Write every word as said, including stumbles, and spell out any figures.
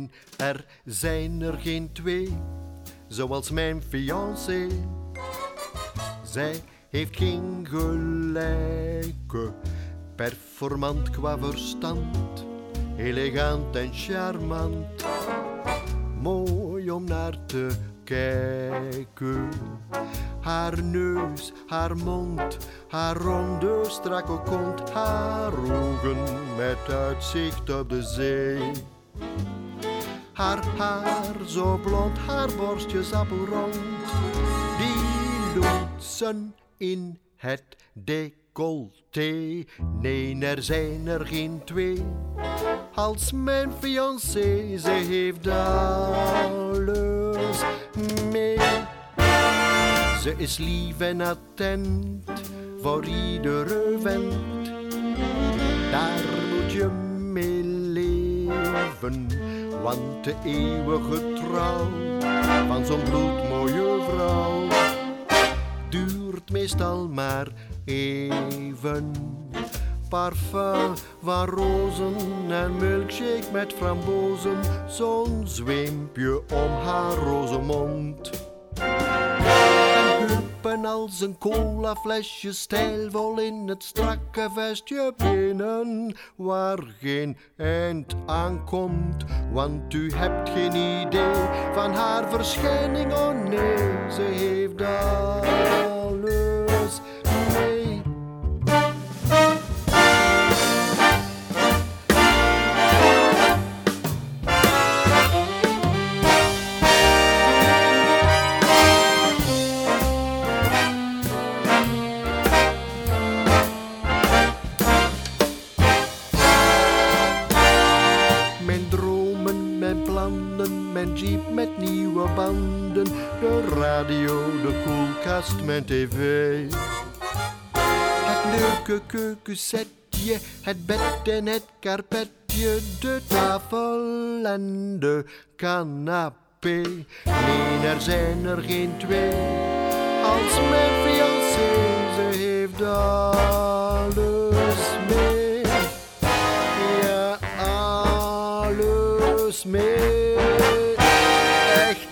Nee, er zijn er geen twee, zoals mijn fiancé. Zij heeft geen gelijke, performant qua verstand, elegant en charmant, mooi om naar te kijken. Haar neus, haar mond, haar ronde strakke kont, haar ogen met uitzicht op de zee. Haar haar zo blond, haar borstjes appelrond, die loodsen in het decolleté. Nee, er zijn er geen twee, als mijn fiancé. Ze heeft alles mee. Ze is lief en attent voor iedere vent. Daar moet je mee leven, want de eeuwige trouw van zo'n bloedmooie vrouw duurt meestal maar even. Parfum van rozen en milkshake met frambozen, zo'n zweempje om haar roze mond. En heupen als een colaflesje, stijlvol in het strakke vestje binnen, waar geen eind aan komt. Want u hebt geen idee van haar verschijning, oh nee, ze heeft alles mee. Mijn jeep met nieuwe banden, de radio, de koelkast, mijn tv. Het leuke keukensetje, het bed en het karpetje, de tafel en de canapé. Nee, er zijn er geen twee, als mijn fiancé. Ze heeft alles mee. Ja, alles mee. Echt